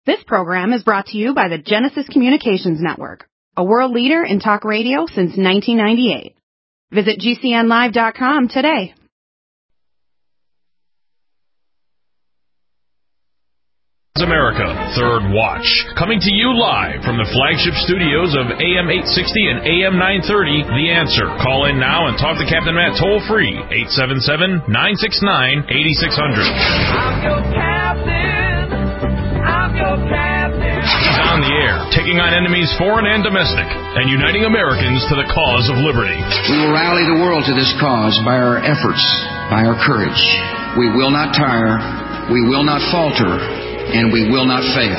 This program is brought to you by the Genesis Communications Network, a world leader in talk radio since 1998. Visit GCNlive.com today. America, Third Watch, coming to you live from the flagship studios of AM 860 and AM 930, The Answer. Call in now and talk to Captain Matt toll-free, 877-969-8600. I'm your captain. I'm your captain. He's on the air, taking on enemies foreign and domestic, and uniting Americans to the cause of liberty. We will rally the world to this cause by our efforts, by our courage. We will not tire. We will not falter. And we will not fail.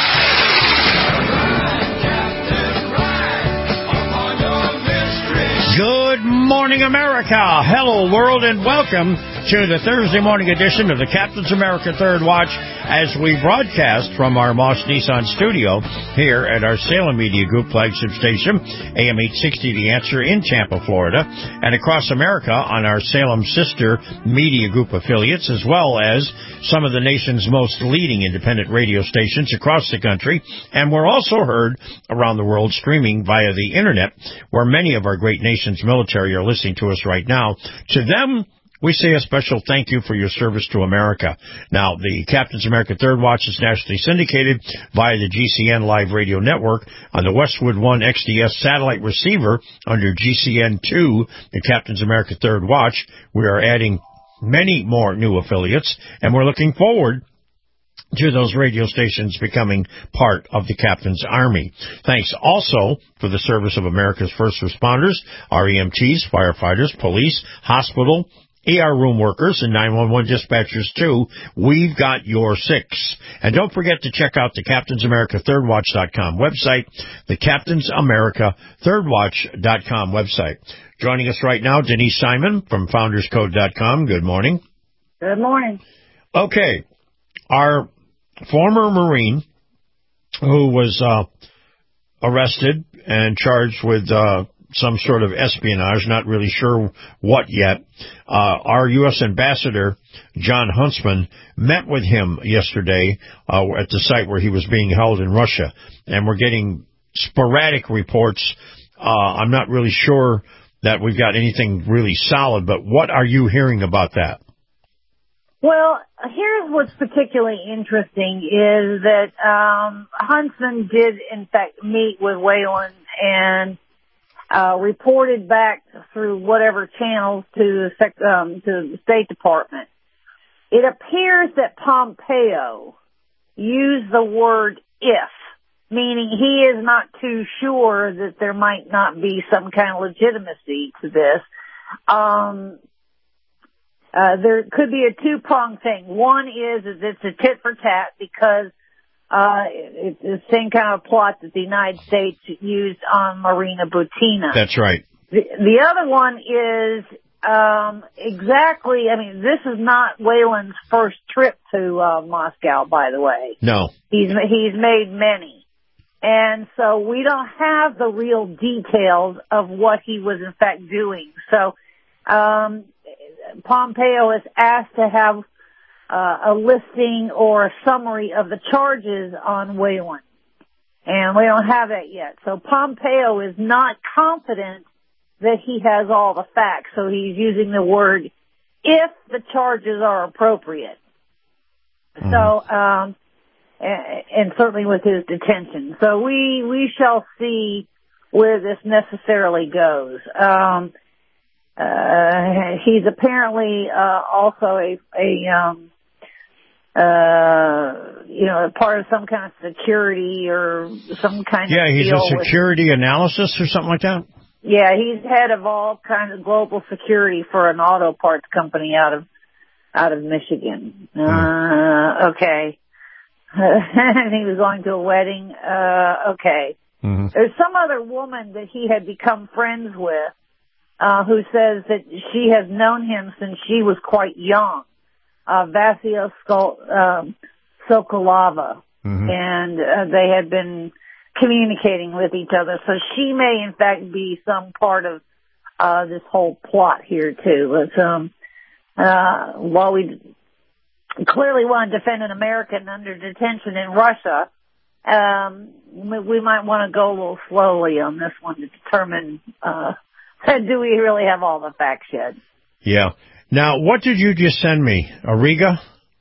Good morning, America. Hello, world, and welcome to the Thursday morning edition of the Captain's America Third Watch as we broadcast from our Moss Nissan studio here at our Salem Media Group flagship station, AM 860 The Answer in Tampa, Florida, and across America on our Salem sister media group affiliates, as well as some of the nation's most leading independent radio stations across the country. And we're also heard around the world streaming via the internet, where many of our great nation's military are listening to us right now. To them, we say a special thank you for your service to America. Now, the Captain's America Third Watch is nationally syndicated via the GCN Live Radio Network on the Westwood One XDS satellite receiver under GCN2, the Captain's America Third Watch. We are adding many more new affiliates, and we're looking forward to those radio stations becoming part of the Captain's Army. Thanks also for the service of America's first responders, our EMTs, firefighters, police, hospital, ER room workers, and 911 dispatchers, too. We've got your six. And don't forget to check out the CaptainsAmericaThirdWatch.com website, the CaptainsAmericaThirdWatch.com website. Joining us right now, Denise Simon from FoundersCode.com. Good morning. Good morning. Okay. Our former Marine who was arrested and charged with some sort of espionage, not really sure what yet. Our U.S. Ambassador, John Huntsman, met with him yesterday at the site where he was being held in Russia, and we're getting sporadic reports. I'm not really sure that we've got anything really solid, but what are you hearing about that? Well, here's what's particularly interesting is that Huntsman did, in fact, meet with Whelan and reported back through whatever channels to the State Department. It appears that Pompeo used the word if, meaning he is not too sure that there might not be some kind of legitimacy to this. There could be a two-pronged thing. One is it's a tit for tat because it's the same kind of plot that the United States used on Marina Butina. That's right. The other one is this is not Whelan's first trip to Moscow, by the way. No. He's made many. And so we don't have the real details of what he was in fact doing. So Pompeo is asked to have a listing or a summary of the charges on Whelan. And we don't have that yet. So Pompeo is not confident that he has all the facts. So he's using the word if the charges are appropriate. Mm-hmm. So, and certainly with his detention. So we shall see where this necessarily goes. He's apparently also a part of some kind of security or some kind of Yeah, he's a security analysis or something like that? Yeah, he's head of all kinds of global security for an auto parts company out of Michigan. Okay. And he was going to a wedding. Okay. Mm-hmm. There's some other woman that he had become friends with who says that she has known him since she was quite young. Vasya Sokolova. Mm-hmm. And they had been communicating with each other. So she may, in fact, be some part of this whole plot here, too. But, while we clearly want to defend an American under detention in Russia. We might want to go a little slowly on this one to determine, do we really have all the facts yet? Yeah. Now, what did you just send me? Arriaga?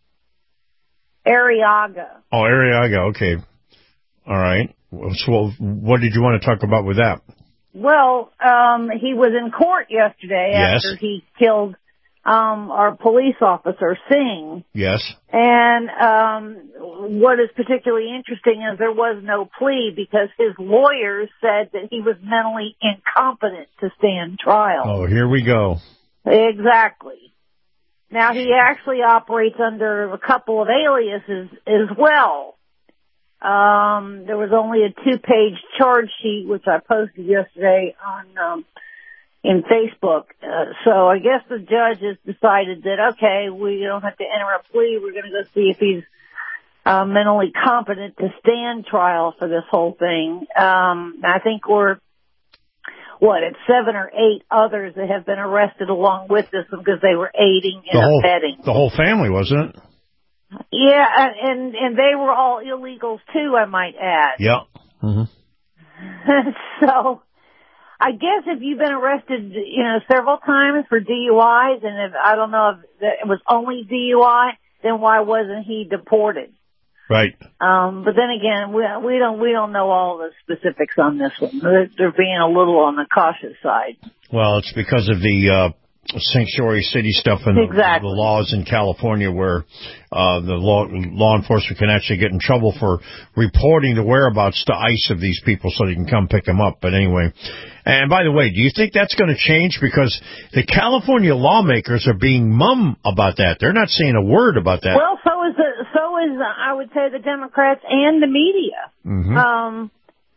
Arriaga. Oh, Arriaga. Okay. All right. So what did you want to talk about with that? Well, he was in court yesterday after he killed our police officer, Singh. Yes. And what is particularly interesting is there was no plea because his lawyers said that he was mentally incompetent to stand trial. Oh, here we go. Exactly. Now, he actually operates under a couple of aliases as well. There was only a 2-page charge sheet, which I posted yesterday on in Facebook. So I guess the judge has decided that, okay, we don't have to enter a plea. We're going to go see if he's mentally competent to stand trial for this whole thing. I think we're, it's 7 or 8 others that have been arrested along with this because they were aiding and abetting. The whole family, wasn't it? Yeah, and they were all illegals too, I might add. Yeah. Mm-hmm. So, I guess if you've been arrested, several times for DUIs, and if I don't know if it was only DUI, then why wasn't he deported? Right. But then again, we don't know all the specifics on this one. They're being a little on the cautious side. Well, it's because of the sanctuary city stuff and the laws in California where the law enforcement can actually get in trouble for reporting the whereabouts to ICE of these people so they can come pick them up. But anyway, and by the way, do you think that's going to change? Because the California lawmakers are being mum about that. They're not saying a word about that. Well, so is I would say the Democrats and the media. Mm-hmm.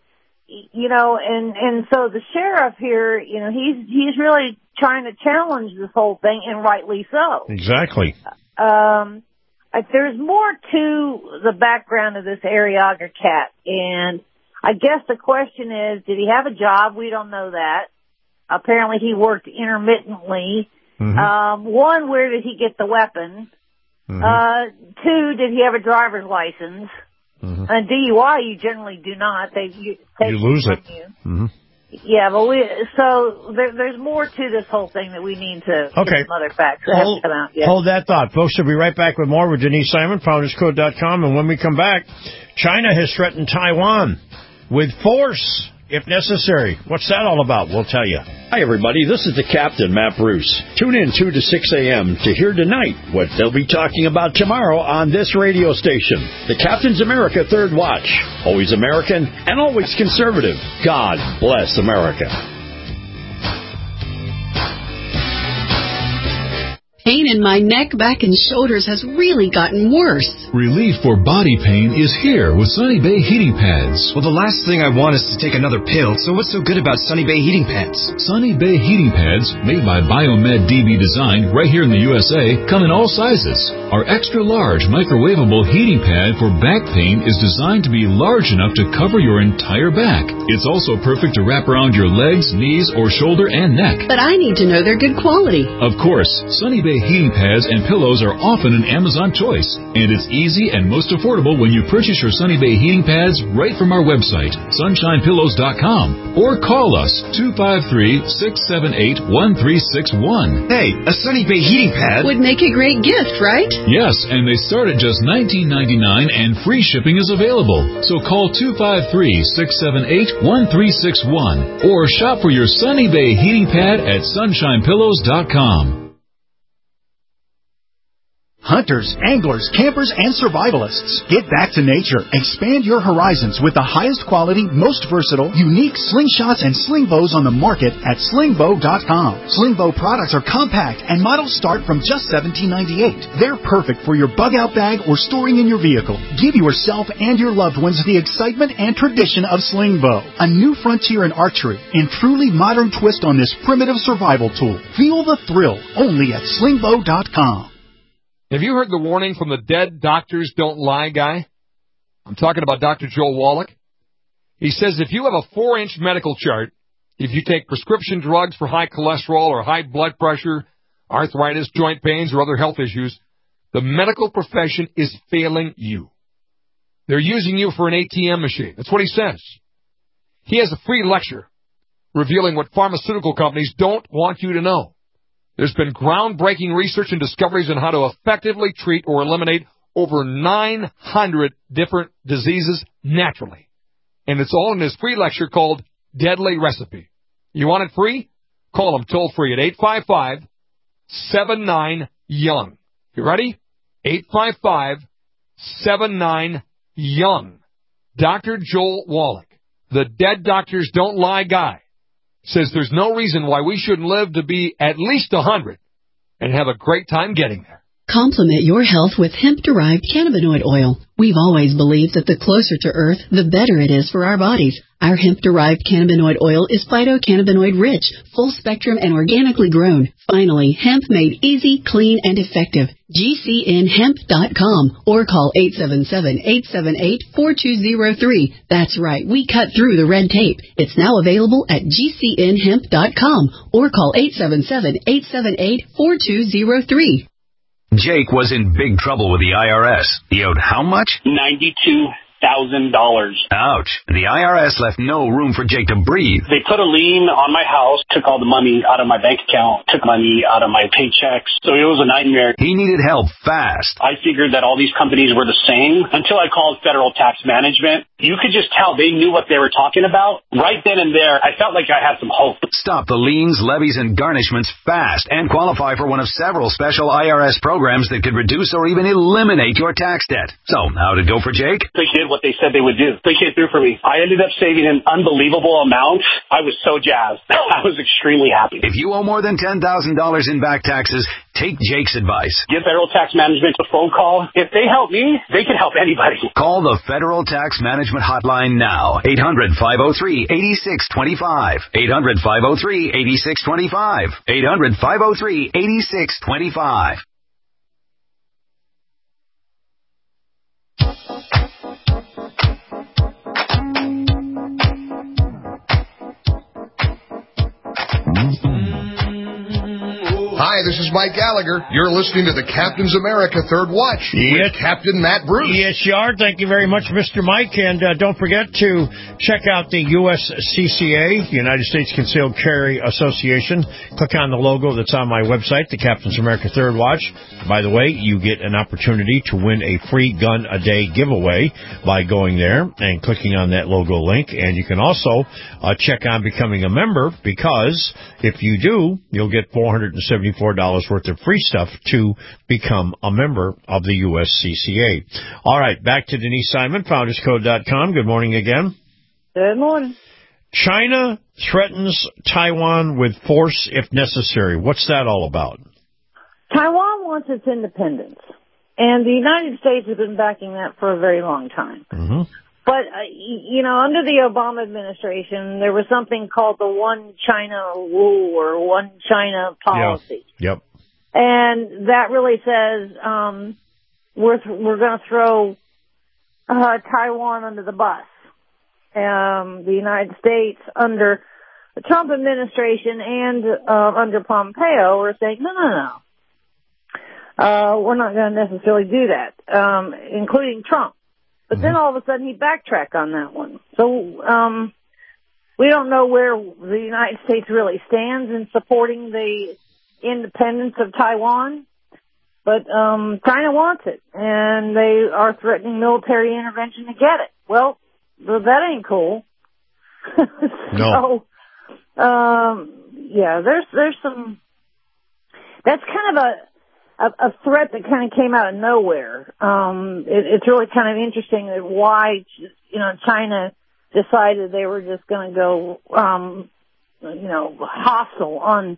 And so the sheriff here, he's really trying to challenge this whole thing, and rightly so. Exactly. There's more to the background of this Arriaga cat, and I guess the question is, did he have a job? We don't know that. Apparently he worked intermittently. Mm-hmm. 1, where did he get the weapon? Mm-hmm. 2, did he have a driver's license? Mm-hmm. On DUI, you generally do not. You lose it. Mm-hmm. Yeah, but there's more to this whole thing that we need to get some other facts that haven't come out yet. Hold that thought. Folks, we'll be right back with more with Denise Simon, FoundersCode.com. And when we come back, China has threatened Taiwan with force, if necessary. What's that all about? We'll tell you. Hi, everybody. This is the Captain, Matt Bruce. Tune in 2 to 6 a.m. to hear tonight what they'll be talking about tomorrow on this radio station. The Captain's America Third Watch. Always American and always conservative. God bless America. Pain in my neck, back, and shoulders has really gotten worse. Relief for body pain is here with Sunny Bay Heating Pads. Well, the last thing I want is to take another pill, so what's so good about Sunny Bay Heating Pads? Sunny Bay Heating Pads, made by Biomed DB Design right here in the USA, come in all sizes. Our extra-large microwavable heating pad for back pain is designed to be large enough to cover your entire back. It's also perfect to wrap around your legs, knees, or shoulder and neck. But I need to know they're good quality. Of course, Sunny Bay heating pads and pillows are often an Amazon choice, and it's easy and most affordable when you purchase your Sunny Bay heating pads right from our website, sunshinepillows.com, or call us 253-678-1361. Hey, a Sunny Bay heating pad would make a great gift, right? Yes, and they start at just $19.99 and free shipping is available. So call 253-678-1361 or shop for your Sunny Bay heating pad at sunshinepillows.com. Hunters, anglers, campers, and survivalists. Get back to nature. Expand your horizons with the highest quality, most versatile, unique slingshots and sling bows on the market at slingbow.com. Slingbow products are compact and models start from just $17.98. They're perfect for your bug out bag or storing in your vehicle. Give yourself and your loved ones the excitement and tradition of Slingbow, a new frontier in archery and truly modern twist on this primitive survival tool. Feel the thrill only at slingbow.com. Have you heard the warning from the dead doctors don't lie guy? I'm talking about Dr. Joel Wallach. He says if you have a 4-inch medical chart, if you take prescription drugs for high cholesterol or high blood pressure, arthritis, joint pains, or other health issues, The medical profession is failing you. They're using you for an ATM machine. That's what he says. He has a free lecture revealing what pharmaceutical companies don't want you to know. There's been groundbreaking research and discoveries on how to effectively treat or eliminate over 900 different diseases naturally. And it's all in his free lecture called Deadly Recipe. You want it free? Call him toll free at 855-79-YOUNG. You ready? 855-79-YOUNG. Dr. Joel Wallach, the Dead Doctors Don't Lie guy, says there's no reason why we shouldn't live to be at least 100 and have a great time getting there. Complement your health with hemp-derived cannabinoid oil. We've always believed that the closer to Earth, the better it is for our bodies. Our hemp-derived cannabinoid oil is phytocannabinoid rich, full-spectrum, and organically grown. Finally, hemp made easy, clean, and effective. GCNhemp.com or call 877-878-4203. That's right, we cut through the red tape. It's now available at GCNhemp.com or call 877-878-4203. Jake was in big trouble with the IRS. He owed how much? $92,000. Ouch. The IRS left no room for Jake to breathe. They put a lien on my house, took all the money out of my bank account, took money out of my paychecks. So it was a nightmare. He needed help fast. I figured that all these companies were the same until I called Federal Tax Management. You could just tell they knew what they were talking about. Right then and there, I felt like I had some hope. Stop the liens, levies, and garnishments fast and qualify for one of several special IRS programs that could reduce or even eliminate your tax debt. So, how'd it go for Jake? They did what they said they would do. They came through for me. I ended up saving an unbelievable amount. I was so jazzed. I was extremely happy. If you owe more than $10,000 in back taxes, take Jake's advice. Give Federal Tax Management a phone call. If they help me, they can help anybody. Call the Federal Tax Management Hotline now. 800-503-8625. 800-503-8625. 800-503-8625. Hi, this is Mike Gallagher. You're listening to the Captain's America Third Watch with Captain Matt Bruce. Yes, you are. Thank you very much, Mr. Mike. And don't forget to check out the USCCA, United States Concealed Carry Association. Click on the logo that's on my website, the Captain's America Third Watch. By the way, you get an opportunity to win a free gun a day giveaway by going there and clicking on that logo link. And you can also check on becoming a member, because if you do, you'll get $474 worth of free stuff to become a member of the USCCA. All right, back to Denise Simon, founderscode.com. Good morning again. Good morning. China threatens Taiwan with force if necessary. What's that all about? Taiwan wants its independence, and the United States has been backing that for a very long time. Mm-hmm. But, under the Obama administration, there was something called the One China Rule or One China Policy. Yep. And that really says we're going to throw Taiwan under the bus. The United States, under the Trump administration and under Pompeo, are saying, no. We're not going to necessarily do that, including Trump. But then all of a sudden he backtracked on that one. So we don't know where the United States really stands in supporting the independence of Taiwan. But China wants it, and they are threatening military intervention to get it. Well, that ain't cool. No. So, there's some... That's kind of a threat that kind of came out of nowhere. It's really kind of interesting that why, China decided they were just going to go, hostile on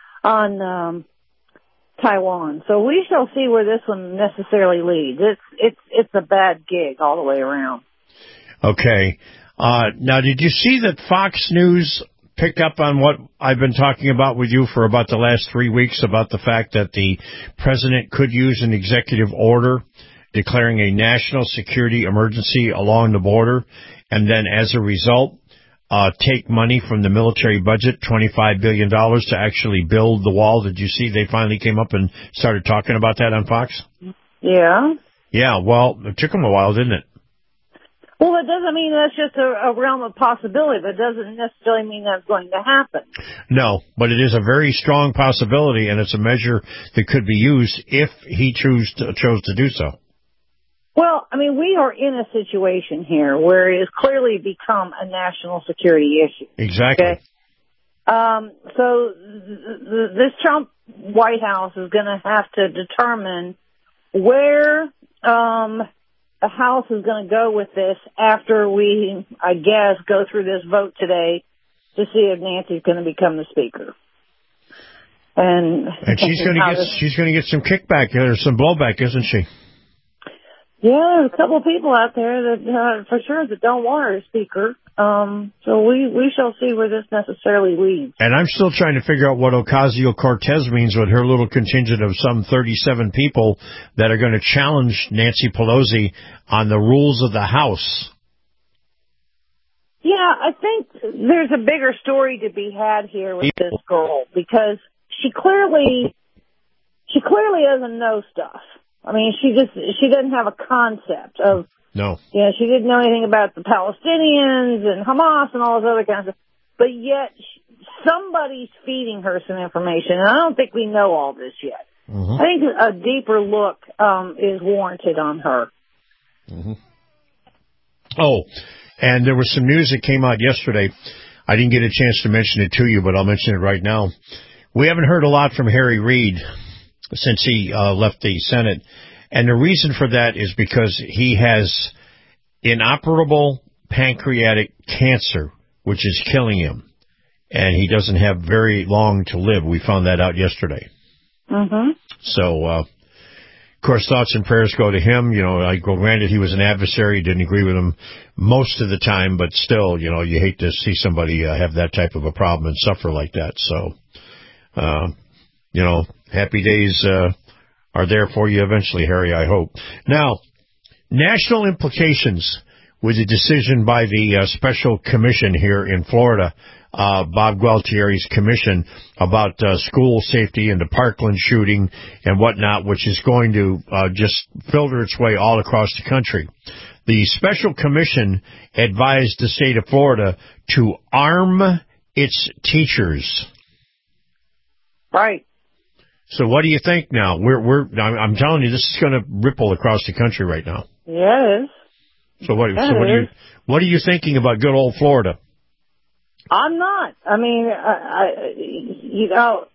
Taiwan. So we shall see where this one necessarily leads. It's a bad gig all the way around. Okay. Now, did you see that Fox News picked up on what I've been talking about with you for about the last 3 weeks, about the fact that the president could use an executive order declaring a national security emergency along the border, and then as a result, take money from the military budget, $25 billion, to actually build the wall. Did you see they finally came up and started talking about that on Fox? Yeah. Yeah, well, it took them a while, didn't it? Well, it doesn't mean that's just a realm of possibility, but it doesn't necessarily mean that's going to happen. No, but it is a very strong possibility, and it's a measure that could be used if he chose to do so. Well, I mean, we are in a situation here where it has clearly become a national security issue. Exactly. Okay? So this Trump White House is going to have to determine where the House is going to go with this after we, I guess, go through this vote today to see if Nancy's going to become the Speaker. And she's going to get some kickback or some blowback, isn't she? Yeah, there's a couple of people out there that, for sure, that don't want her as Speaker. So we shall see where this necessarily leads. And I'm still trying to figure out what Ocasio-Cortez means with her little contingent of some 37 people that are going to challenge Nancy Pelosi on the rules of the House. Yeah, I think there's a bigger story to be had here with this girl because she clearly doesn't know stuff. I mean, she doesn't have a concept of. No. Yeah, she didn't know anything about the Palestinians and Hamas and all this other kind of stuff. But yet, somebody's feeding her some information, and I don't think we know all this yet. Mm-hmm. I think a deeper look is warranted on her. Mm-hmm. Oh, and there was some news that came out yesterday. I didn't get a chance to mention it to you, but I'll mention it right now. We haven't heard a lot from Harry Reid since he left the Senate. And the reason for that is because he has inoperable pancreatic cancer, which is killing him. And he doesn't have very long to live. We found that out yesterday. Mm-hmm. So, of course, thoughts and prayers go to him. You know, granted, he was an adversary, didn't agree with him most of the time, but still, you know, you hate to see somebody have that type of a problem and suffer like that. So, you know, happy days are there for you eventually, Harry, I hope. Now, national implications with the decision by the special commission here in Florida, Bob Gualtieri's commission about school safety and the Parkland shooting and whatnot, which is going to just filter its way all across the country. The special commission advised the state of Florida to arm its teachers. Right. So what do you think now? I'm telling you, this is going to ripple across the country right now. Yeah, it is. So what are you thinking about good old Florida? I'm not. I mean, you know,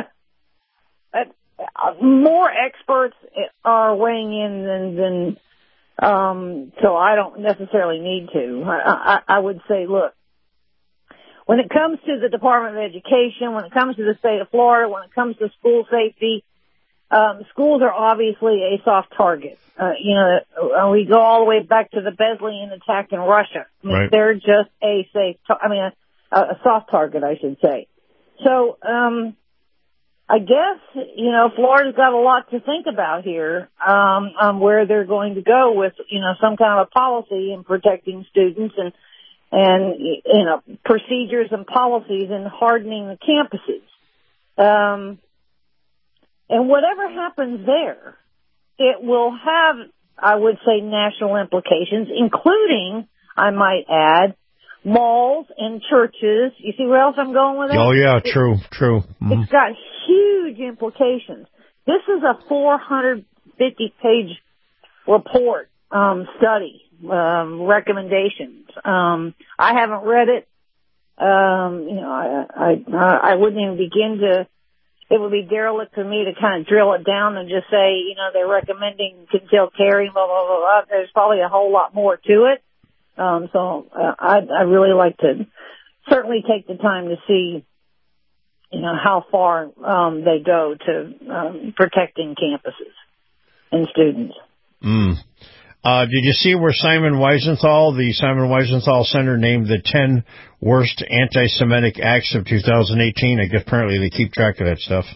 more experts are weighing in than so I don't necessarily need to. I would say, look, when it comes to the Department of Education, when it comes to the state of Florida, when it comes to school safety, schools are obviously a soft target. You know, we go all the way back to the Beslan attack in Russia. I mean, right. They're just a soft target, I should say. So, I guess, you know, Florida's got a lot to think about here, on where they're going to go with, you know, some kind of a policy in protecting students and, you know, procedures and policies in hardening the campuses. And whatever happens there, it will have, I would say, national implications, including, I might add, malls and churches. You see where else I'm going with that? Oh, yeah, true. Mm-hmm. It's got huge implications. This is a 450-page report, study, recommendations. I haven't read it. You know, I wouldn't even begin to. It would be derelict for me to kind of drill it down and just say, you know, they're recommending concealed carry, blah, blah, blah, blah. There's probably a whole lot more to it. So I'd really like to certainly take the time to see, you know, how far they go to protecting campuses and students. Did you see where the Simon Wiesenthal Center named the 10 worst anti-Semitic acts of 2018? I guess apparently they keep track of that stuff.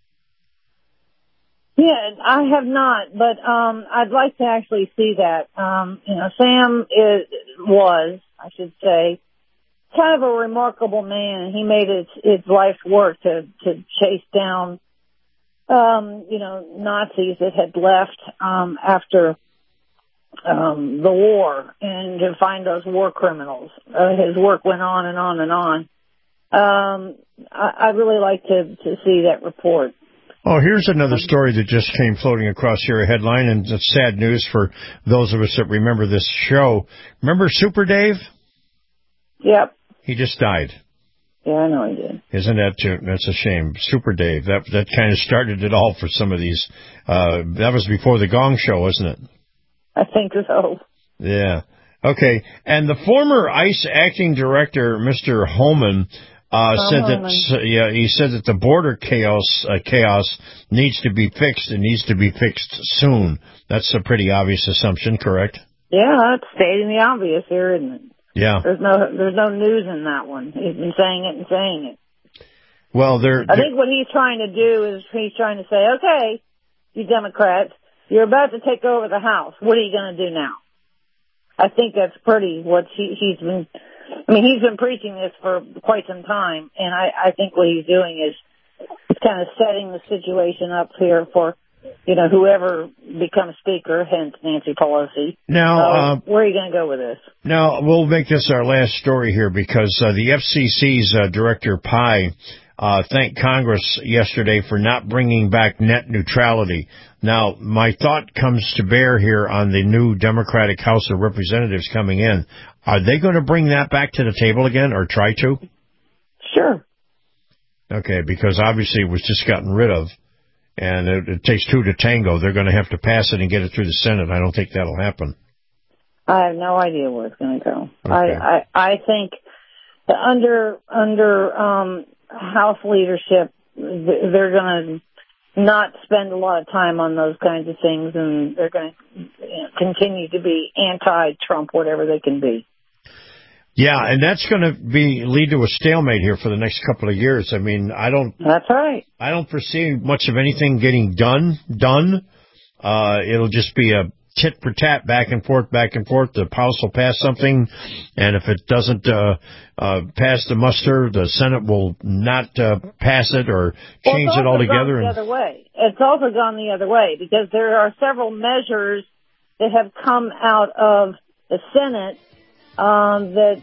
Yeah, I have not, but I'd like to actually see that. You know, Sam was, I should say, kind of a remarkable man, and he made his life's work to chase down, Nazis that had left after the war, and to find those war criminals. His work went on and on and on. I'd really like to see that report. Oh, here's another story that just came floating across here, a headline, and it's sad news for those of us that remember this show. Remember Super Dave? Yep. He just died. Yeah, I know he did. Isn't that's a shame. Super Dave, that kind of started it all for some of these. That was before the Gong Show, wasn't it? I think so. Yeah. Okay. And the former ICE acting director, Mr. Holman, said that the border chaos needs to be fixed and needs to be fixed soon. That's a pretty obvious assumption, correct? Yeah, that's stating the obvious here, isn't it? Yeah. There's no news in that one. He's been saying it. Well, I think what he's trying to do is he's trying to say, okay, you Democrats, you're about to take over the House. What are you going to do now? I think that's pretty what he's been. I mean, he's been preaching this for quite some time, and I think what he's doing is kind of setting the situation up here for, whoever becomes Speaker, hence Nancy Pelosi. Now, where are you going to go with this? Now, we'll make this our last story here because the FCC's Director Pai thanked Congress yesterday for not bringing back net neutrality. Now, my thought comes to bear here on the new Democratic House of Representatives coming in. Are they going to bring that back to the table again or try to? Sure. Okay, because obviously it was just gotten rid of, and it takes two to tango. They're going to have to pass it and get it through the Senate. I don't think that'll happen. I have no idea where it's going to go. Okay. I think that under House leadership, they're going to not spend a lot of time on those kinds of things, and they're going to continue to be anti-Trump, whatever they can be. Yeah, and that's going to lead to a stalemate here for the next couple of years. I mean, That's right. I don't foresee much of anything getting done. It'll just be a tit for tat, back and forth. The House will pass something, and if it doesn't pass the muster, the Senate will not pass it or change it altogether. It's also gone the other way because there are several measures that have come out of the Senate that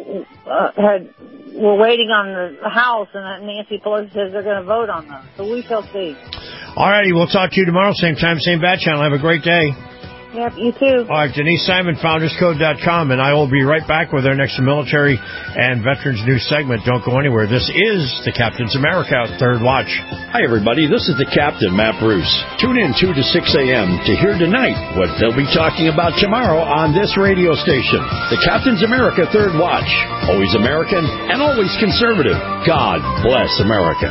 were waiting on the House, and Nancy Pelosi says they're going to vote on those. So we shall see. All righty, we'll talk to you tomorrow, same time, same bat channel. Have a great day. Yep, you too. All right, Denise Simon, FoundersCode.com, and I will be right back with our next military and veterans news segment. Don't go anywhere. This is the Captain's America Third Watch. Hi, everybody. This is the Captain, Matt Bruce. Tune in 2 to 6 a.m. to hear tonight what they'll be talking about tomorrow on this radio station. The Captain's America Third Watch. Always American and always conservative. God bless America.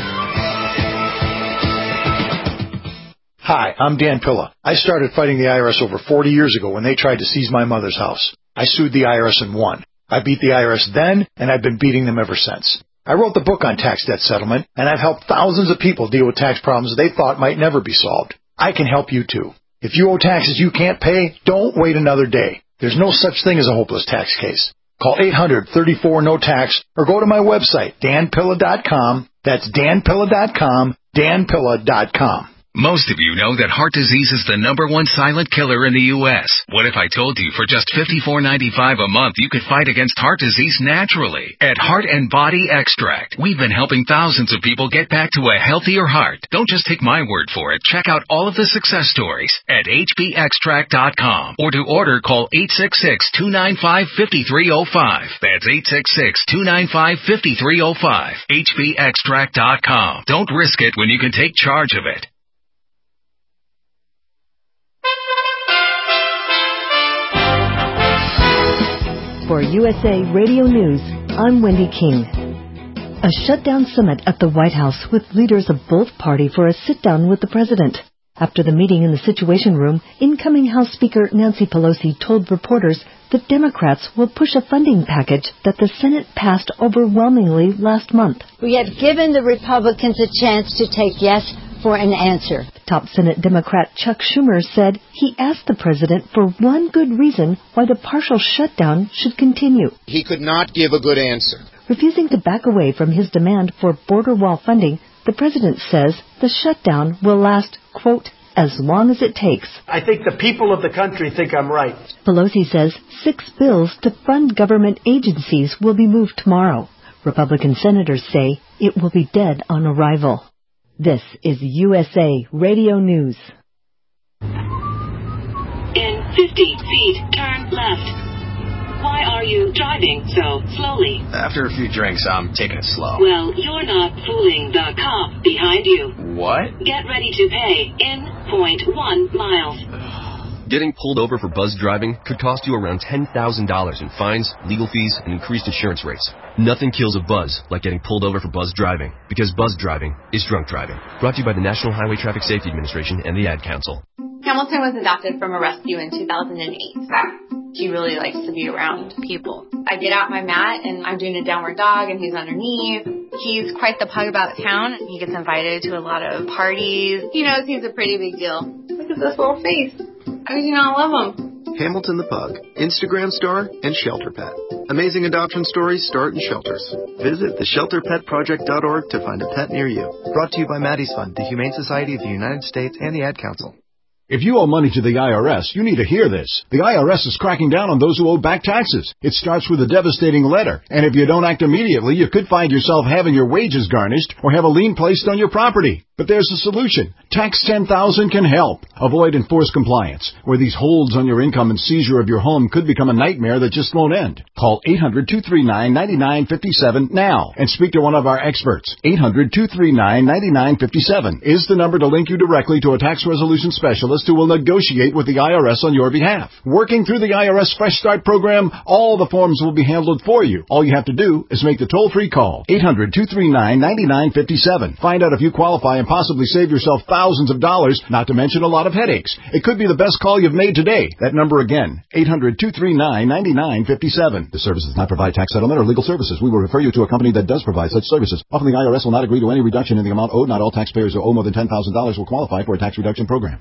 Hi, I'm Dan Pilla. I started fighting the IRS over 40 years ago when they tried to seize my mother's house. I sued the IRS and won. I beat the IRS then, and I've been beating them ever since. I wrote the book on tax debt settlement, and I've helped thousands of people deal with tax problems they thought might never be solved. I can help you too. If you owe taxes you can't pay, don't wait another day. There's no such thing as a hopeless tax case. Call 800-34-NO-TAX or go to my website, danpilla.com. That's danpilla.com, danpilla.com. Most of you know that heart disease is the #1 silent killer in the U.S. What if I told you for just $54.95 a month you could fight against heart disease naturally? At Heart and Body Extract, we've been helping thousands of people get back to a healthier heart. Don't just take my word for it. Check out all of the success stories at hbextract.com. Or to order, call 866-295-5305. That's 866-295-5305. hbextract.com. Don't risk it when you can take charge of it. For USA Radio News, I'm Wendy King. A shutdown summit at the White House with leaders of both parties for a sit-down with the president. After the meeting in the Situation Room, incoming House Speaker Nancy Pelosi told reporters that Democrats will push a funding package that the Senate passed overwhelmingly last month. We have given the Republicans a chance to take, yes, for an answer. Top Senate Democrat Chuck Schumer said he asked the president for one good reason why the partial shutdown should continue. He could not give a good answer. Refusing to back away from his demand for border wall funding, the president says the shutdown will last, quote, as long as it takes. I think the people of the country think I'm right. Pelosi says 6 bills to fund government agencies will be moved tomorrow. Republican senators say it will be dead on arrival. This is USA Radio News. In 50 feet, turn left. Why are you driving so slowly? After a few drinks, I'm taking it slow. Well, you're not fooling the cop behind you. What? Get ready to pay in 0.1 miles. Getting pulled over for buzz driving could cost you around $10,000 in fines, legal fees, and increased insurance rates. Nothing kills a buzz like getting pulled over for buzz driving, because buzz driving is drunk driving. Brought to you by the National Highway Traffic Safety Administration and the Ad Council. Hamilton was adopted from a rescue in 2008. He really likes to be around people. I get out my mat and I'm doing a downward dog and he's underneath. He's quite the pug about town. He gets invited to a lot of parties. He knows he's a pretty big deal. Look at this little face. How could you not love him? Hamilton the Pug, Instagram star, and Shelter Pet. Amazing adoption stories start in shelters. Visit theshelterpetproject.org to find a pet near you. Brought to you by Maddie's Fund, the Humane Society of the United States, and the Ad Council. If you owe money to the IRS, you need to hear this. The IRS is cracking down on those who owe back taxes. It starts with a devastating letter, and if you don't act immediately, you could find yourself having your wages garnished or have a lien placed on your property. But there's a solution. Tax 10,000 can help. Avoid enforced compliance, where these holds on your income and seizure of your home could become a nightmare that just won't end. Call 800-239-9957 now and speak to one of our experts. 800-239-9957 is the number to link you directly to a tax resolution specialist who will negotiate with the IRS on your behalf. Working through the IRS Fresh Start program, all the forms will be handled for you. All you have to do is make the toll-free call. 800-239-9957. Find out if you qualify and possibly save yourself thousands of dollars, not to mention a lot of headaches. It could be the best call you've made today. That number again, 800-239-9957. This service does not provide tax settlement or legal services. We will refer you to a company that does provide such services. Often the IRS will not agree to any reduction in the amount owed. Not all taxpayers who owe more than $10,000 will qualify for a tax reduction program.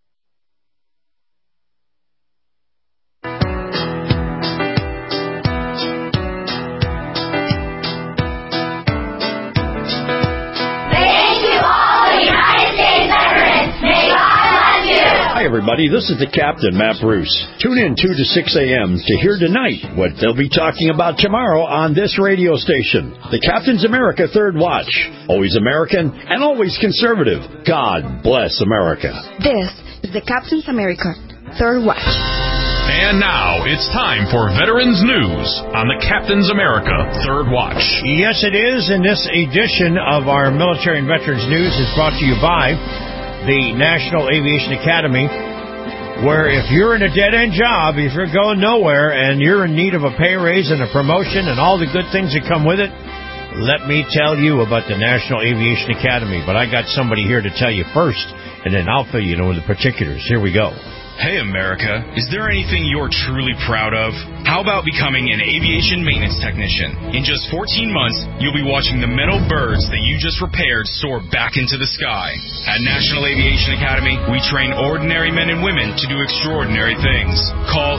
Hi, everybody. This is the Captain, Matt Bruce. Tune in 2 to 6 a.m. to hear tonight what they'll be talking about tomorrow on this radio station. The Captain's America Third Watch. Always American and always conservative. God bless America. This is the Captain's America Third Watch. And now it's time for Veterans News on the Captain's America Third Watch. Yes, it is. And this edition of our Military and Veterans News is brought to you by the National Aviation Academy, where if you're in a dead-end job, if you're going nowhere and you're in need of a pay raise and a promotion and all the good things that come with it, let me tell you about the National Aviation Academy. But I got somebody here to tell you first, and then I'll fill you in with the particulars. Here we go. Hey, America, is there anything you're truly proud of? How about becoming an aviation maintenance technician? In just 14 months, you'll be watching the metal birds that you just repaired soar back into the sky. At National Aviation Academy, we train ordinary men and women to do extraordinary things. Call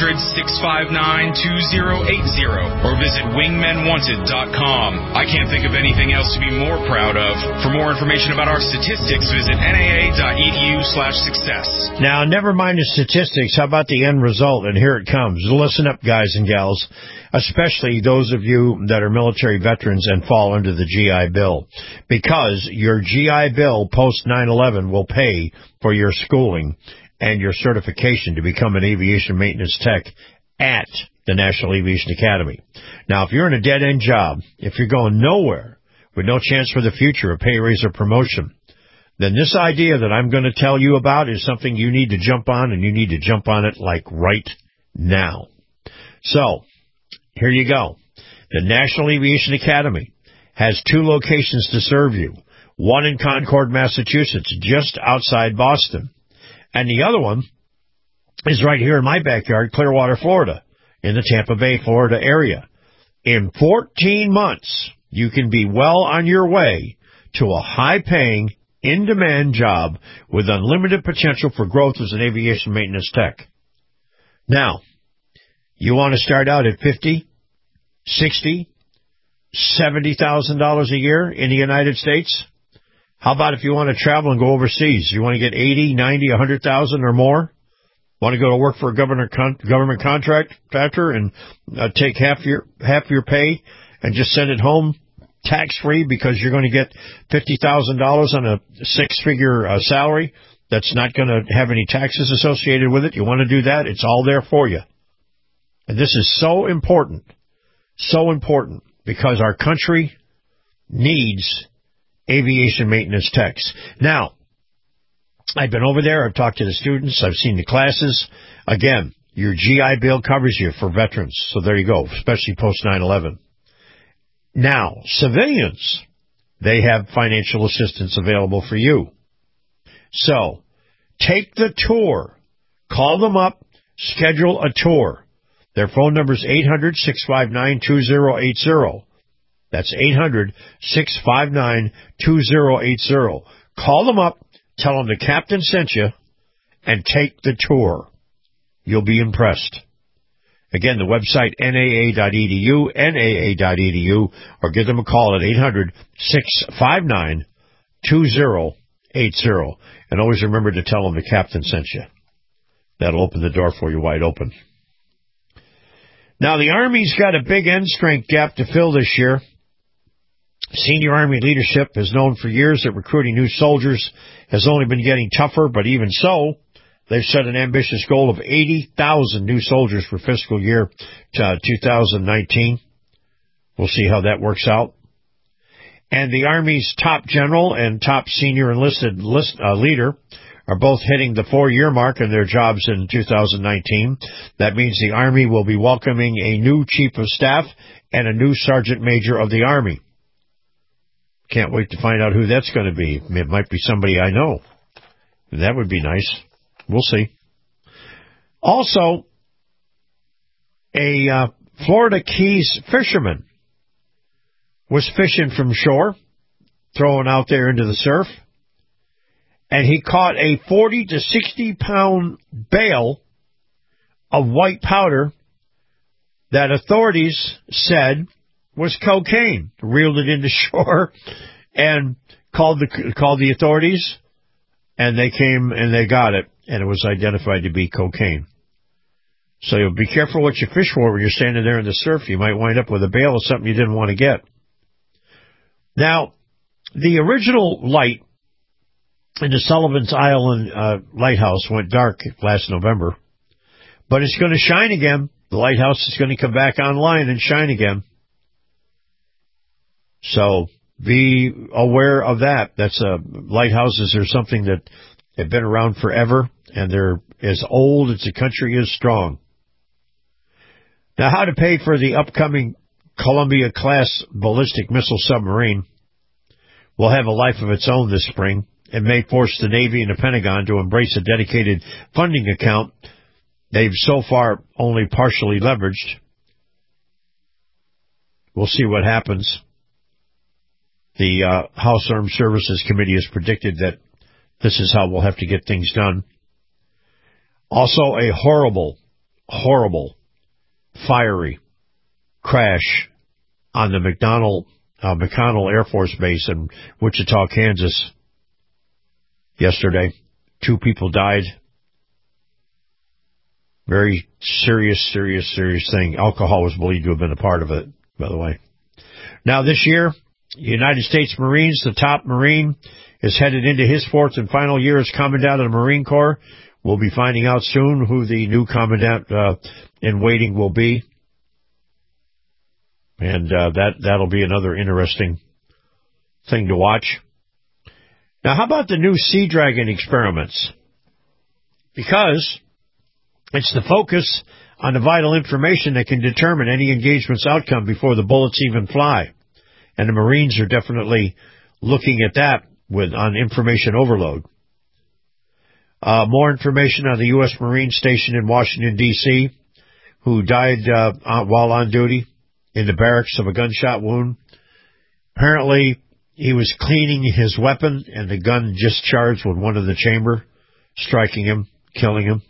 800-659-2080 or visit wingmenwanted.com. I can't think of anything else to be more proud of. For more information about our statistics, visit naa.edu/success. Now, never mind the statistics. How about the end result? And here it comes. Listen up, guys and gals, especially those of you that are military veterans and fall under the GI Bill, because your GI Bill post 9/11 will pay for your schooling and your certification to become an aviation maintenance tech at the National Aviation Academy. Now, if you're in a dead-end job, if you're going nowhere with no chance for the future, a pay raise or promotion, then this idea that I'm going to tell you about is something you need to jump on, and you need to jump on it like right now. So, here you go. The National Aviation Academy has 2 locations to serve you. One in Concord, Massachusetts, just outside Boston. And the other one is right here in my backyard, Clearwater, Florida, in the Tampa Bay, Florida area. In 14 months, you can be well on your way to a high-paying in-demand job with unlimited potential for growth as an aviation maintenance tech. Now, you want to start out at $50,000, $60,000, $70,000 a year in the United States? How about if you want to travel and go overseas? You want to get 80, 90, 100,000 or more? Want to go to work for a government contractor and take half your pay and just send it home tax-free because you're going to get $50,000 on a six-figure salary that's not going to have any taxes associated with it? You want to do that? It's all there for you. And this is so important because our country needs aviation maintenance techs. Now, I've been over there. I've talked to the students. I've seen the classes. Again, your GI Bill covers you for veterans. So there you go, especially post 9/11. Now, civilians, they have financial assistance available for you. So take the tour. Call them up. Schedule a tour. Their phone number is 800-659-2080. That's 800-659-2080. Call them up. Tell them the captain sent you, and take the tour. You'll be impressed. Again, the website, naa.edu, or give them a call at 800-659-2080. And always remember to tell them the captain sent you. That'll open the door for you wide open. Now, the Army's got a big end strength gap to fill this year. Senior Army leadership has known for years that recruiting new soldiers has only been getting tougher, but even so, they've set an ambitious goal of 80,000 new soldiers for fiscal year 2019. We'll see how that works out. And the Army's top general and top senior enlisted leader are both hitting the 4-year mark in their jobs in 2019. That means the Army will be welcoming a new chief of staff and a new sergeant major of the Army. Can't wait to find out who that's going to be. It might be somebody I know. That would be nice. We'll see. Also, a Florida Keys fisherman was fishing from shore, throwing out there into the surf, and he caught a 40 to 60-pound bale of white powder that authorities said was cocaine. Reeled it into shore and called the authorities, and they came and they got it, and it was identified to be cocaine. So you'll be careful what you fish for when you're standing there in the surf. You might wind up with a bale of something you didn't want to get. Now, the original light in the Sullivan's Island lighthouse went dark last November, but it's going to shine again. The lighthouse is going to come back online and shine again. So be aware of that. Lighthouses are something that have been around forever, and they're as old as the country is strong. Now, how to pay for the upcoming Columbia-class ballistic missile submarine will have a life of its own this spring and may force the Navy and the Pentagon to embrace a dedicated funding account they've so far only partially leveraged. We'll see what happens. The House Armed Services Committee has predicted that this is how we'll have to get things done. Also, a horrible, fiery crash on the McConnell Air Force Base in Wichita, Kansas yesterday. 2 people died. Very serious thing. Alcohol was believed to have been a part of it, by the way. Now, this year, United States Marines, the top Marine, is headed into his 4th and final year as Commandant of the Marine Corps. We'll be finding out soon who the new Commandant in waiting will be. And that'll be another interesting thing to watch. Now, how about the new Sea Dragon experiments? Because it's the focus on the vital information that can determine any engagement's outcome before the bullets even fly. And the Marines are definitely looking at that on information overload. More information on the U.S. Marine station in Washington, D.C., who died while on duty in the barracks of a gunshot wound. Apparently, he was cleaning his weapon, and the gun discharged with one in the chamber, striking him, killing him.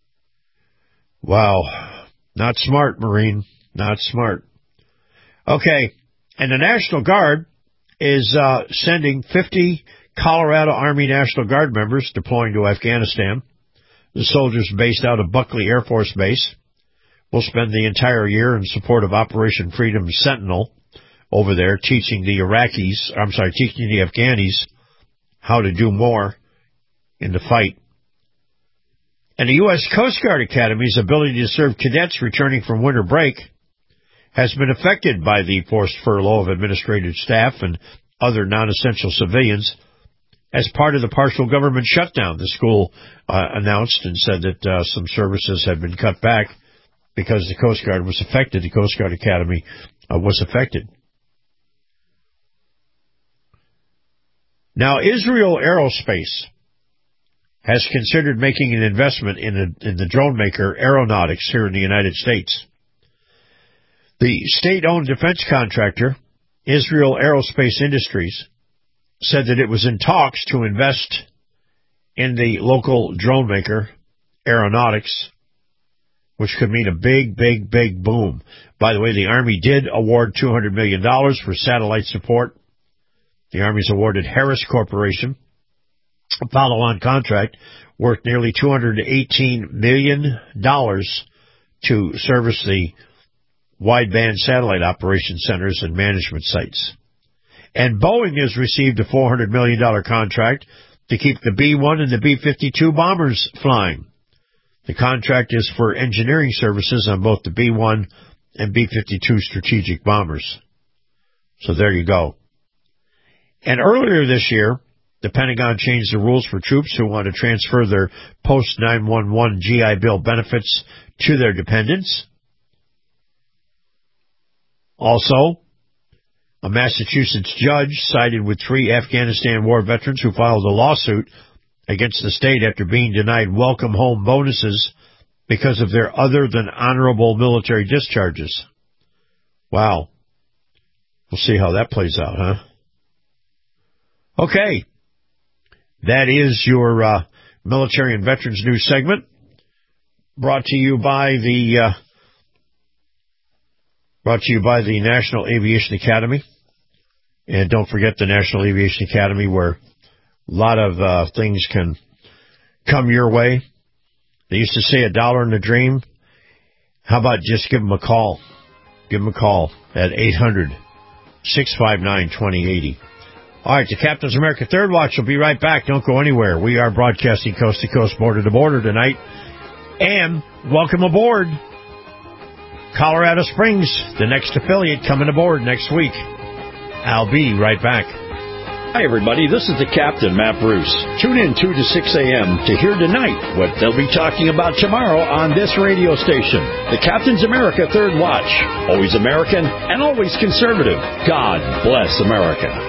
Wow. Not smart, Marine. Not smart. Okay. And the National Guard is sending 50 Colorado Army National Guard members deploying to Afghanistan. The soldiers based out of Buckley Air Force Base will spend the entire year in support of Operation Freedom Sentinel over there, teaching the Afghanis how to do more in the fight. And the U.S. Coast Guard Academy's ability to serve cadets returning from winter break has been affected by the forced furlough of administrative staff and other non-essential civilians as part of the partial government shutdown. The school announced and said that some services had been cut back because the Coast Guard was affected. The Coast Guard Academy was affected. Now, Israel Aerospace has considered making an investment in the drone maker Aeronautics here in the United States. The state-owned defense contractor, Israel Aerospace Industries, said that it was in talks to invest in the local drone maker Aeronautics, which could mean a big, big, big boom. By the way, the Army did award $200 million for satellite support. The Army's awarded Harris Corporation a follow-on contract worth nearly $218 million to service the wideband satellite operation centers and management sites. And Boeing has received a $400 million contract to keep the B-1 and the B-52 bombers flying. The contract is for engineering services on both the B-1 and B-52 strategic bombers. So there you go. And earlier this year, the Pentagon changed the rules for troops who want to transfer their post-911 GI Bill benefits to their dependents. Also, a Massachusetts judge sided with 3 Afghanistan war veterans who filed a lawsuit against the state after being denied welcome home bonuses because of their other-than-honorable military discharges. Wow. We'll see how that plays out, huh? Okay. That is your military and veterans news segment, brought to you by the National Aviation Academy. And don't forget the National Aviation Academy, where a lot of things can come your way. They used to say $1 in a dream. How about just give them a call? Give them a call at 800-659-2080. All right, the Captain's America Third Watch will be right back. Don't go anywhere. We are broadcasting coast to coast, border to border tonight. And welcome aboard Colorado Springs, the next affiliate coming aboard next week. I'll be right back. Hi, everybody. This is the Captain, Matt Bruce. Tune in 2 to 6 a.m. to hear tonight what they'll be talking about tomorrow on this radio station. The Captain's America Third Watch. Always American and always conservative. God bless America.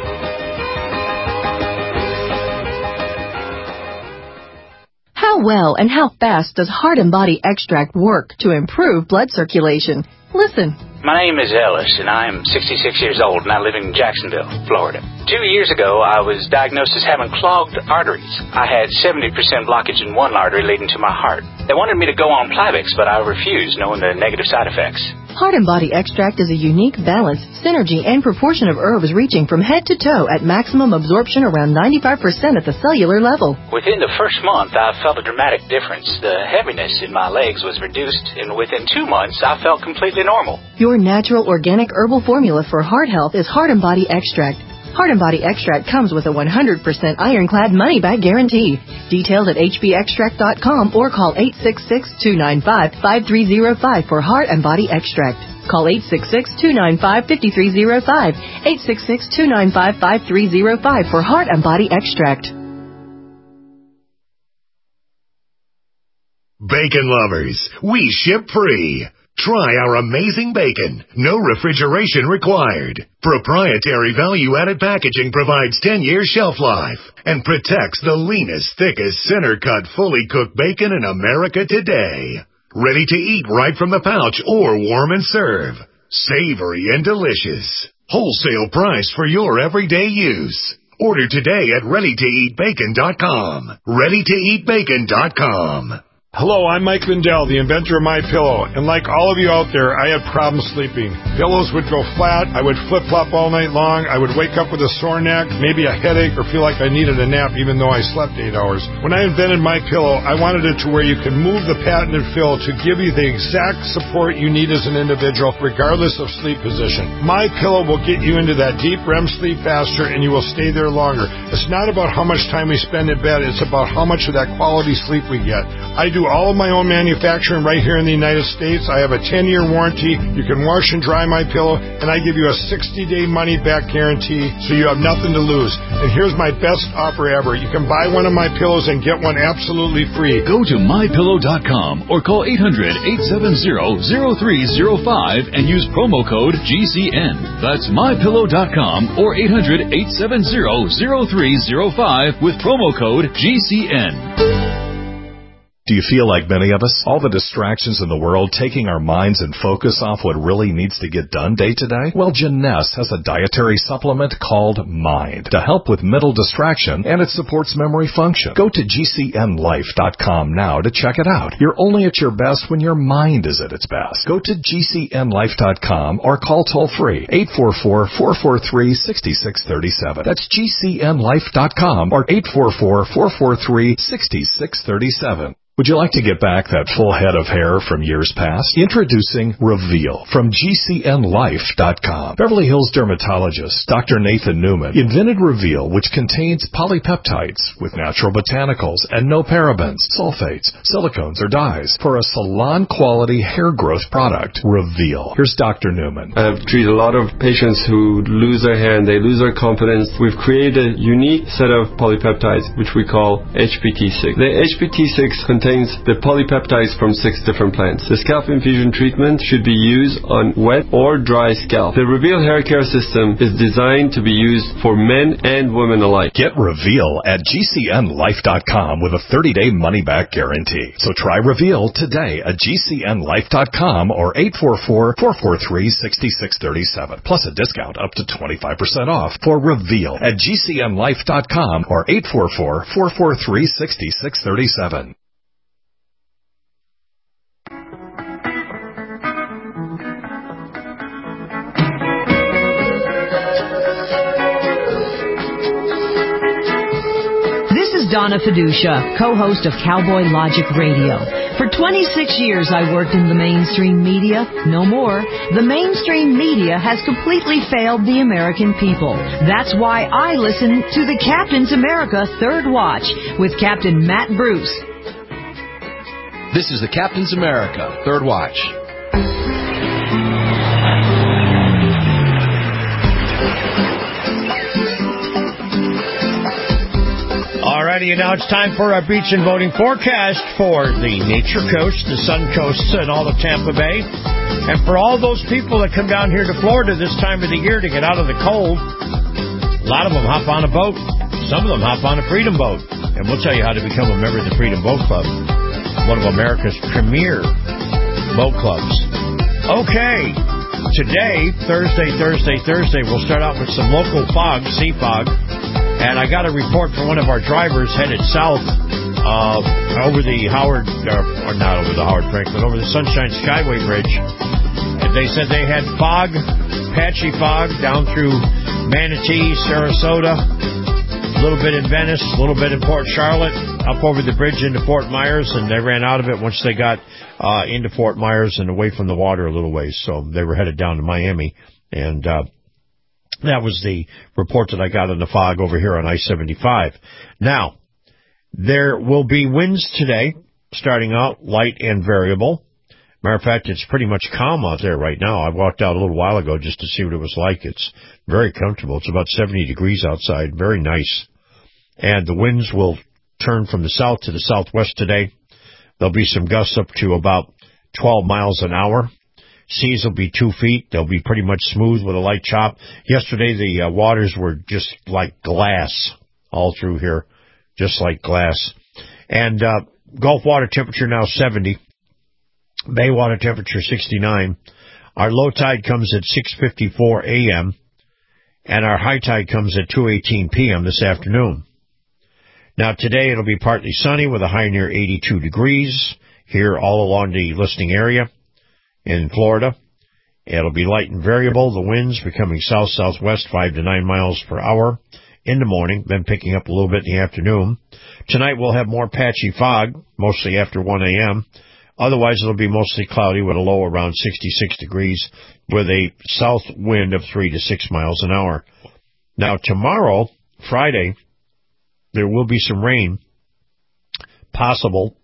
How well and how fast does Heart and Body Extract work to improve blood circulation? Listen. My name is Ellis, and I am 66 years old, and I live in Jacksonville, Florida. 2 years ago, I was diagnosed as having clogged arteries. I had 70% blockage in one artery leading to my heart. They wanted me to go on Plavix, but I refused, knowing the negative side effects. Heart and Body Extract is a unique balance, synergy, and proportion of herbs reaching from head to toe at maximum absorption around 95% at the cellular level. Within the first month, I felt a dramatic difference. The heaviness in my legs was reduced, and within 2 months, I felt completely normal. Your natural organic herbal formula for heart health is Heart and Body Extract. Heart and Body Extract comes with a 100% ironclad money-back guarantee. Details at hbextract.com or call 866-295-5305 for Heart and Body Extract. Call 866-295-5305, 866-295-5305 for Heart and Body Extract. Bacon lovers, we ship free. Try our amazing bacon. No refrigeration required. Proprietary value-added packaging provides 10-year shelf life and protects the leanest, thickest, center-cut, fully cooked bacon in America today. Ready to eat right from the pouch or warm and serve. Savory and delicious. Wholesale price for your everyday use. Order today at ReadyToEatBacon.com. ReadyToEatBacon.com. Hello, I'm Mike Lindell, the inventor of MyPillow, and like all of you out there, I had problems sleeping. Pillows would go flat, I would flip-flop all night long, I would wake up with a sore neck, maybe a headache, or feel like I needed a nap even though I slept 8 hours. When I invented MyPillow, I wanted it to where you could move the patented fill to give you the exact support you need as an individual, regardless of sleep position. MyPillow will get you into that deep REM sleep faster, and you will stay there longer. It's not about how much time we spend in bed, it's about how much of that quality sleep we get. I do all of my own manufacturing right here in the United States. I have a 10-year warranty. You can wash and dry MyPillow, and I give you a 60-day money-back guarantee, so you have nothing to lose. And here's my best offer ever. You can buy one of my pillows and get one absolutely free. Go to MyPillow.com or call 800-870-0305 and use promo code GCN. That's MyPillow.com or 800-870-0305 with promo code GCN. Do you feel like many of us? All the distractions in the world taking our minds and focus off what really needs to get done day to day? Well, Jeunesse has a dietary supplement called Mind to help with mental distraction, and it supports memory function. Go to GCNLife.com now to check it out. You're only at your best when your mind is at its best. Go to GCNLife.com or call toll-free 844-443-6637. That's GCNLife.com or 844-443-6637. Would you like to get back that full head of hair from years past? Introducing Reveal from GCNLife.com. Beverly Hills dermatologist Dr. Nathan Newman invented Reveal, which contains polypeptides with natural botanicals and no parabens, sulfates, silicones, or dyes for a salon-quality hair growth product. Reveal. Here's Dr. Newman. I've treated a lot of patients who lose their hair and they lose their confidence. We've created a unique set of polypeptides, which we call HPT6. The HPT6 contains the polypeptides from 6 different plants. The scalp infusion treatment should be used on wet or dry scalp. The Reveal hair care system is designed to be used for men and women alike. Get Reveal at GCNLife.com with a 30-day money-back guarantee. So try Reveal today at GCNLife.com or 844-443-6637. Plus a discount up to 25% off for Reveal at GCNLife.com or 844-443-6637. Donna Fiducia, co-host of Cowboy Logic Radio. For 26 years I worked in the mainstream media. No more. The mainstream media has completely failed the American people. That's why I listen to the Captain's America Third Watch with Captain Matt Bruce. This is the Captain's America Third Watch. Alrighty, and now it's time for our beach and boating forecast for the Nature Coast, the Sun Coast, and all of Tampa Bay. And for all those people that come down here to Florida this time of the year to get out of the cold, a lot of them hop on a boat. Some of them hop on a Freedom Boat. And we'll tell you how to become a member of the Freedom Boat Club, one of America's premier boat clubs. Okay, today, Thursday, we'll start out with some local fog, sea fog. And I got a report from one of our drivers headed south over the Howard, or not over the Howard Franklin, over the Sunshine Skyway Bridge. And they said they had fog, patchy fog, down through Manatee, Sarasota, a little bit in Venice, a little bit in Port Charlotte, up over the bridge into Fort Myers, and they ran out of it once they got into Fort Myers and away from the water a little ways. So they were headed down to Miami, and that was the report that I got on the fog over here on I-75. Now, there will be winds today, starting out light and variable. Matter of fact, it's pretty much calm out there right now. I walked out a little while ago just to see what it was like. It's very comfortable. It's about 70 degrees outside. Very nice. And the winds will turn from the south to the southwest today. There'll be some gusts up to about 12 miles an hour. Seas will be 2 feet. They'll be pretty much smooth with a light chop. Yesterday, the waters were just like glass all through here, just like glass. And Gulf water temperature now 70. Bay water temperature 69. Our low tide comes at 6:54 a.m. and our high tide comes at 2:18 p.m. this afternoon. Now, today it'll be partly sunny with a high near 82 degrees here all along the listening area in Florida. It'll be light and variable, the winds becoming south-southwest 5 to 9 miles per hour in the morning, then picking up a little bit in the afternoon. Tonight we'll have more patchy fog, mostly after 1 a.m. Otherwise, it'll be mostly cloudy with a low around 66 degrees with a south wind of 3 to 6 miles an hour. Now, tomorrow, Friday, there will be some rain possible.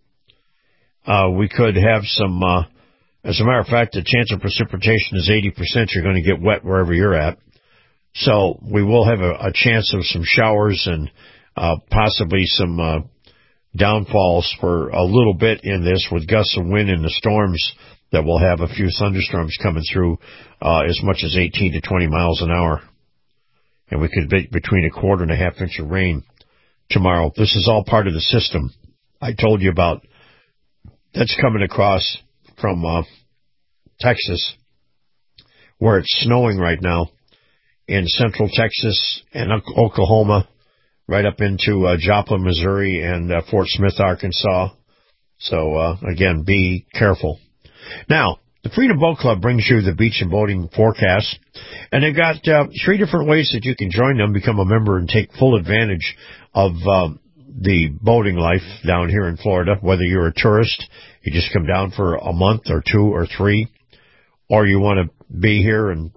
We could have some, as a matter of fact, the chance of precipitation is 80%. You're going to get wet wherever you're at. So we will have a chance of some showers and possibly some downfalls for a little bit in this with gusts of wind and the storms that will have a few thunderstorms coming through as much as 18 to 20 miles an hour. And we could be between a quarter and a half inch of rain tomorrow. This is all part of the system I told you about that's coming across from Texas, where it's snowing right now in central Texas and Oklahoma, right up into Joplin, Missouri, and Fort Smith, Arkansas. So, again, be careful. Now, the Freedom Boat Club brings you the beach and boating forecast, and they've got 3 different ways that you can join them, become a member, and take full advantage of the boating life down here in Florida, whether you're a tourist, you just come down for a month or 2 or 3, or you want to be here and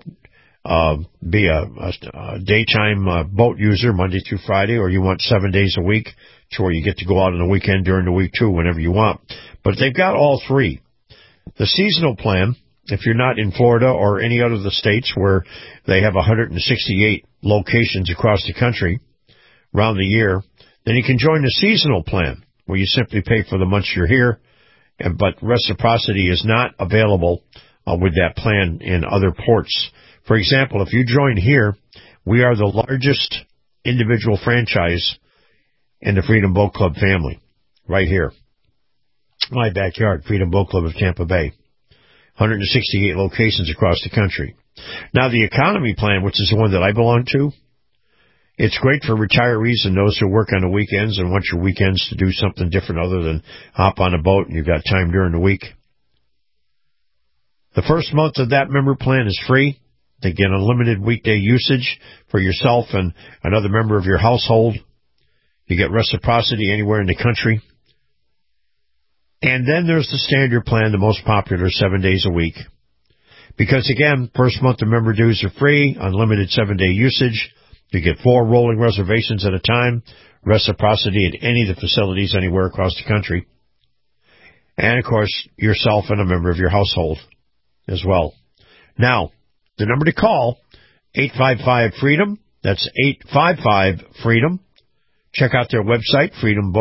be a daytime boat user Monday through Friday, or you want 7 days a week to where you get to go out on the weekend during the week too, whenever you want. But they've got all 3. The seasonal plan, if you're not in Florida or any other of the states where they have 168 locations across the country around the year, then you can join the seasonal plan where you simply pay for the months you're here, but reciprocity is not available with that plan in other ports. For example, if you join here, we are the largest individual franchise in the Freedom Boat Club family, right here. My backyard, Freedom Boat Club of Tampa Bay. 168 locations across the country. Now, the economy plan, which is the one that I belong to, it's great for retirees and those who work on the weekends and want your weekends to do something different other than hop on a boat and you've got time during the week. The first month of that member plan is free. They get unlimited weekday usage for yourself and another member of your household. You get reciprocity anywhere in the country. And then there's the standard plan, the most popular, 7 days a week. Because, again, first month of member dues are free, unlimited 7-day usage. You get 4 rolling reservations at a time, reciprocity at any of the facilities anywhere across the country. And, of course, yourself and a member of your household as well. Now, the number to call, 855-FREEDOM. That's 855-FREEDOM. Check out their website,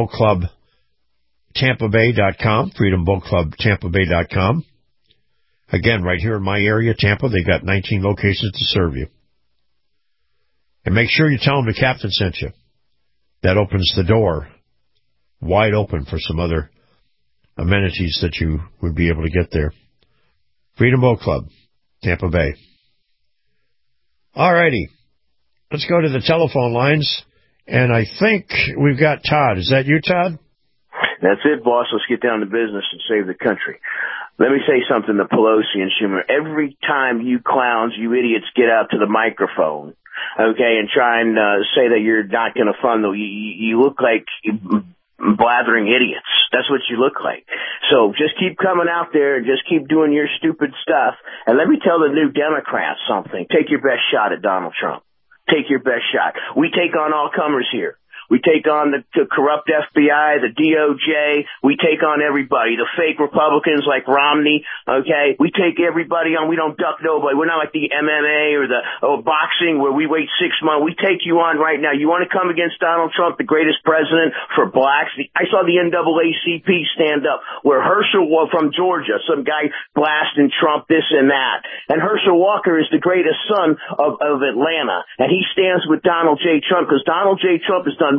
freedomboatclubtampabay.com, freedomboatclubtampabay.com. Again, right here in my area, Tampa, they've got 19 locations to serve you. And make sure you tell them the captain sent you. That opens the door wide open for some other amenities that you would be able to get there. Freedom Boat Club, Tampa Bay. All righty. Let's go to the telephone lines. And I think we've got Todd. Is that you, Todd? That's it, boss. Let's get down to business and save the country. Let me say something to Pelosi and Schumer. Every time you clowns, you idiots, get out to the microphone, okay, and try and say that you're not going to fund them, you look like blathering idiots. That's what you look like. So just keep coming out there and just keep doing your stupid stuff. And let me tell the new Democrats something. Take your best shot at Donald Trump. Take your best shot. We take on all comers here. We take on the corrupt FBI, the DOJ. We take on everybody, the fake Republicans like Romney, okay? We take everybody on. We don't duck nobody. We're not like the MMA or the boxing where we wait 6 months. We take you on right now. You want to come against Donald Trump, the greatest president for blacks? I saw the NAACP stand up where Herschel from Georgia, some guy blasting Trump, this and that. And Herschel Walker is the greatest son of Atlanta. And he stands with Donald J. Trump because Donald J. Trump has done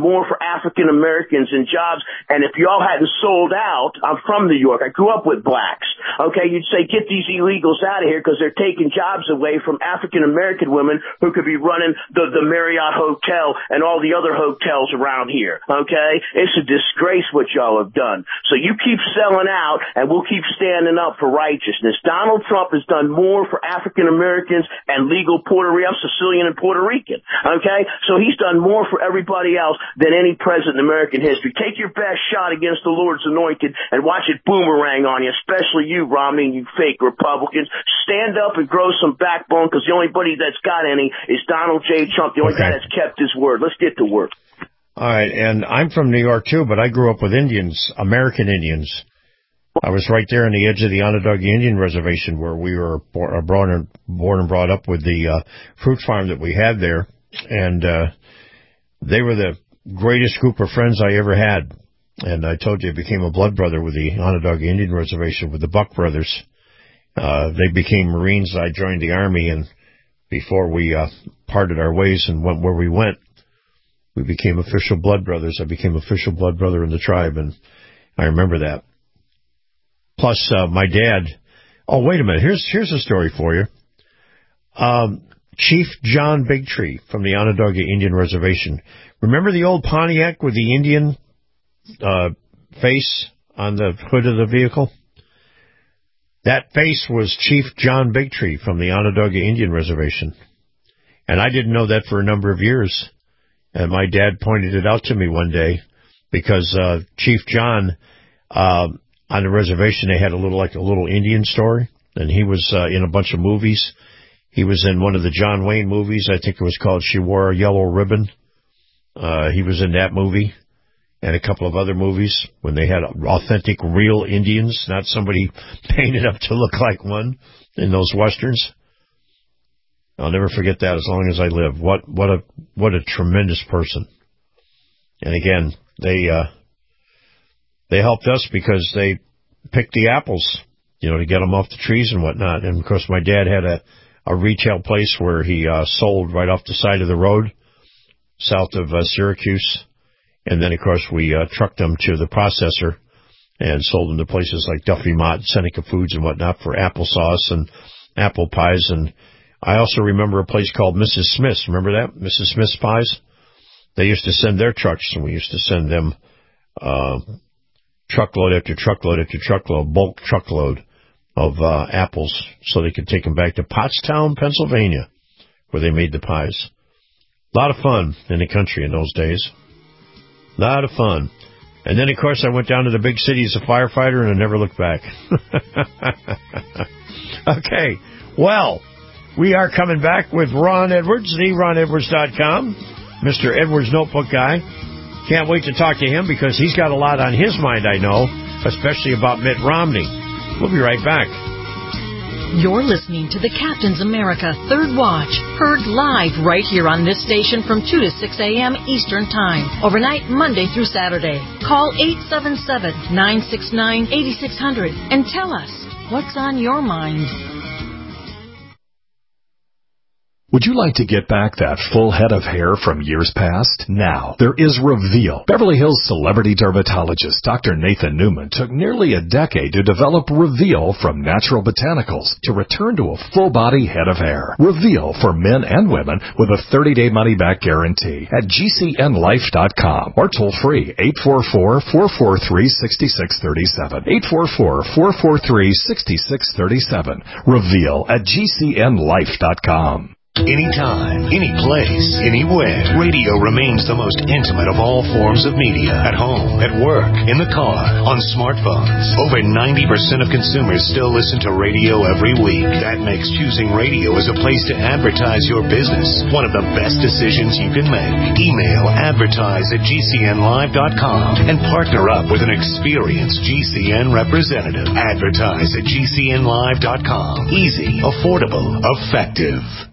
more for African Americans in jobs. And if y'all hadn't sold out, I'm from New York. I grew up with blacks. Okay, you'd say, get these illegals out of here because they're taking jobs away from African American women who could be running the Marriott Hotel and all the other hotels around here. Okay, it's a disgrace what y'all have done. So you keep selling out, and we'll keep standing up for righteousness. Donald Trump has done more for African Americans and legal Puerto Rican, Sicilian and Puerto Rican. Okay, so he's done more for everybody else than any president in American history. Take your best shot against the Lord's anointed and watch it boomerang on you, especially you, Romney, and you fake Republicans. Stand up and grow some backbone, because the only buddy that's got any is Donald J. Trump, the only guy that's kept his word. Let's get to work. All right, and I'm from New York, too, but I grew up with Indians, American Indians. I was right there on the edge of the Onondaga Indian Reservation where we were born and brought up with the fruit farm that we had there. And they were the greatest group of friends I ever had. And I told you I became a blood brother with the Onondaga Indian Reservation with the Buck brothers. They became Marines. I joined the Army, and before we parted our ways and went where we went, we became official blood brothers. I became official blood brother in the tribe, and I remember that. Plus, my dad... Oh, wait a minute. Here's a story for you. Chief John Bigtree from the Onondaga Indian Reservation. Remember the old Pontiac with the Indian face on the hood of the vehicle? That face was Chief John Bigtree from the Onondaga Indian Reservation. And I didn't know that for a number of years. And my dad pointed it out to me one day because Chief John, on the reservation, they had a little Indian story. And he was in a bunch of movies. He was in one of the John Wayne movies. I think it was called She Wore a Yellow Ribbon. He was in that movie and a couple of other movies when they had authentic, real Indians, not somebody painted up to look like one in those Westerns. I'll never forget that as long as I live. What a tremendous person. And again, they helped us because they picked the apples, to get them off the trees and whatnot. And of course, my dad had a retail place where he sold right off the side of the road, south of Syracuse. And then, of course, we trucked them to the processor and sold them to places like Duffy Mott, Seneca Foods and whatnot for applesauce and apple pies. And I also remember a place called Mrs. Smith's. Remember that? Mrs. Smith's Pies? They used to send their trucks, and we used to send them truckload after truckload after truckload, bulk truckload of apples so they could take them back to Pottstown, Pennsylvania, where they made the pies. A lot of fun in the country in those days. A lot of fun. And then, of course, I went down to the big city as a firefighter, and I never looked back. Okay, well, we are coming back with Ron Edwards, theronedwards.com, Mr. Edwards Notebook Guy. Can't wait to talk to him because he's got a lot on his mind, I know, especially about Mitt Romney. We'll be right back. You're listening to the Captain's America Third Watch, heard live right here on this station from 2 to 6 a.m. Eastern Time, overnight Monday through Saturday. Call 877-969-8600 and tell us what's on your mind. Would you like to get back that full head of hair from years past? Now, there is Reveal. Beverly Hills celebrity dermatologist Dr. Nathan Newman took nearly a decade to develop Reveal from natural botanicals to return to a full-body head of hair. Reveal for men and women with a 30-day money-back guarantee at GCNlife.com or toll free 844-443-6637. 844-443-6637. Reveal at GCNlife.com. Anytime, any place, anywhere. Radio remains the most intimate of all forms of media. At home, at work, in the car, on smartphones. Over 90% of consumers still listen to radio every week. That makes choosing radio as a place to advertise your business one of the best decisions you can make. Email advertise@GCNlive.com and partner up with an experienced GCN representative. Advertise at GCNlive.com. Easy, affordable, effective.